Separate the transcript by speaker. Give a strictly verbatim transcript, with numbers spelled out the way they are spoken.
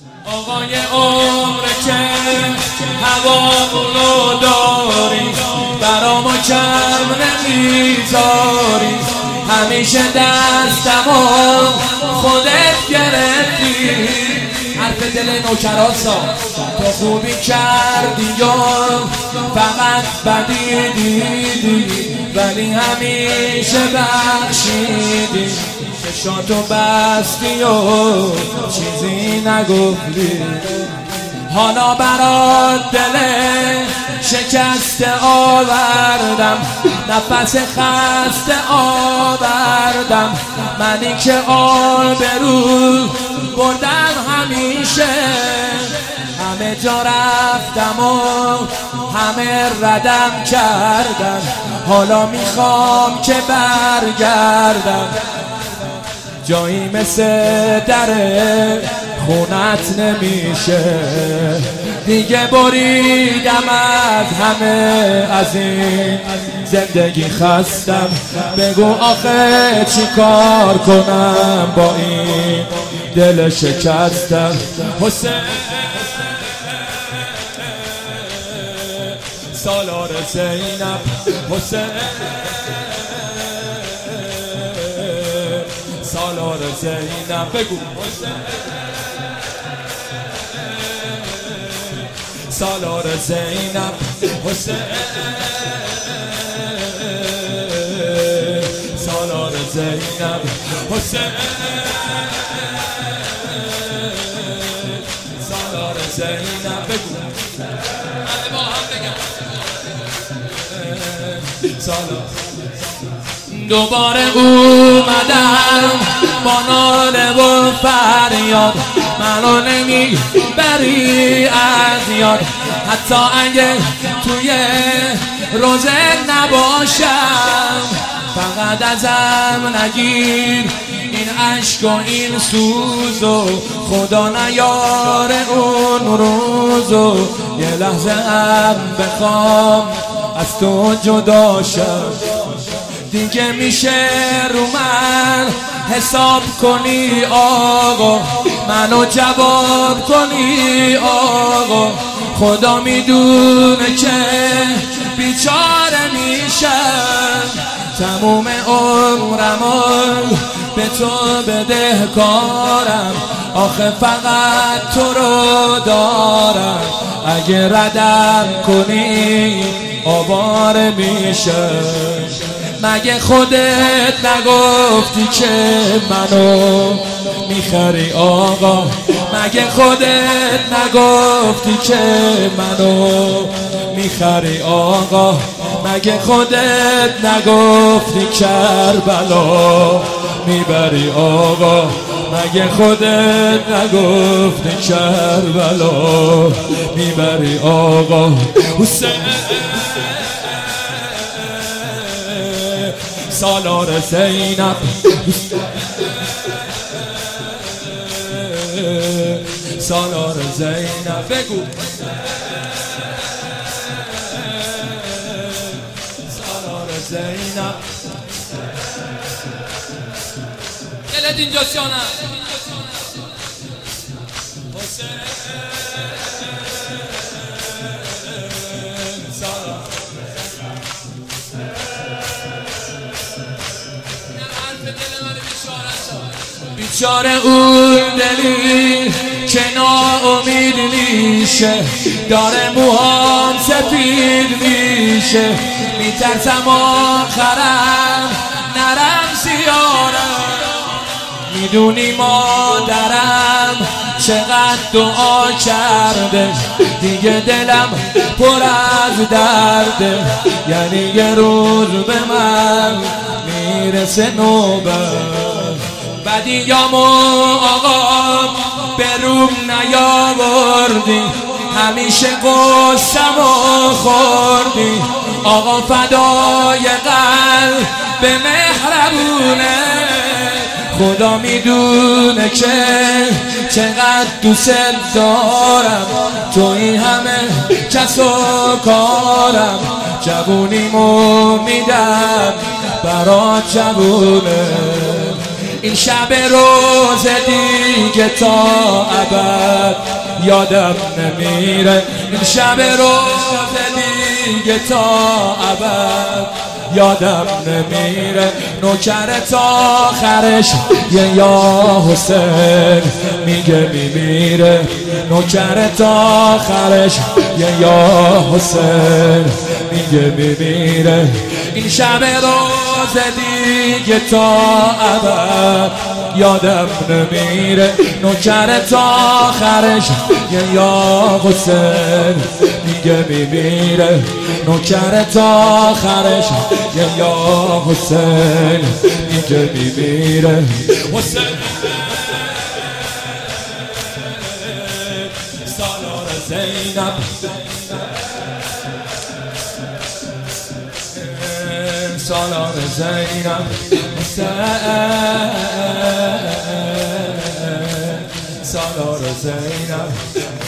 Speaker 1: آقای عمر که هوامونو داری، برامو کم نمیذاری، همیشه دستمو خودت گرفتی. حرف دل نوکراسا تو خوبی کردی یا فقط بدی دیدی، ولی همیشه بخشیدی. چشاتو بستی و چیزی نگفتی. حالا برات دل شکسته آوردم، نفس خسته آوردم. منی که آبرو بردم همیشه، همه جا رفتم و همه ردم کردم. حالا میخوام که برگردم، جایی مثل در خونت نمیشه. دیگه بریدم از همه، از این زندگی خستم. بگو آخه چی کار کنم با این دل شکستم. حسین سالار زینب، حسین سالار زینب، بگو سالار زینب، حسین سالار زینب، حسین سالار زینب، بگو با هم بگم سالار. دوباره اومدم با ناله و فریاد، منو نمیبری از یاد. حتی اگه توی روزه نباشم، فقط ازم نگیر این عشق و این سوزو. خدا نیاره اون روزو، یه لحظه هم بخوام از تو جدا شم. دیگه میشه رو من حساب کنی آقا، منو جواب کنی آقا. خدا میدونه که بیچاره میشم، تموم عمرمو به تو بدهکارم. آخه فقط تو رو دارم، اگه ردم کنی آواره میشم. مگه خودت نگفتی که منو میخری آقا؟ مگه خودت نگفتی که منو میخری آقا؟ مگه خودت نگفتی کربلا میبری آقا؟ مگه خودت نگفتی کربلا میبری آقا؟ حسین سالار زینب، سالار زینب، بگو سالار زینب. دلت اینجاست یا نه؟ بیچاره اون دلی که ناامید میشه، داره موهام سفید میشه. میترسم آخرم نرم سیارم. میدونی مادرم چقدر دعا کرده، دیگه دلم پر از درده. یعنی یه روز به من میرسه نوبت، بدیامو آقا به روم نیاوردی، همیشه قصه‌مو خوردی. آقا فدای قلب به مهربونه، خدا میدونه که چقدر دوست دارم. تو این همه کس و کارم، جوونیمو میدم برات جوونه. این شب روز دیگه تا ابد یادم نمیره، این شب روز دیگه تا ابد یادم نمیره. نوکرت آخرش یه یا حسین میگه میمیره، نوکرت آخرش یه یا حسین میگه میمیره. این شب روز دیگه تا ابد یادم نمیره، نوکرت آخرش یه یا حسین میگه میمیره، نوکرت آخرش یه یا حسین میگه میمیره. حسین سالار زینب، سالار زینب، سالار زینب،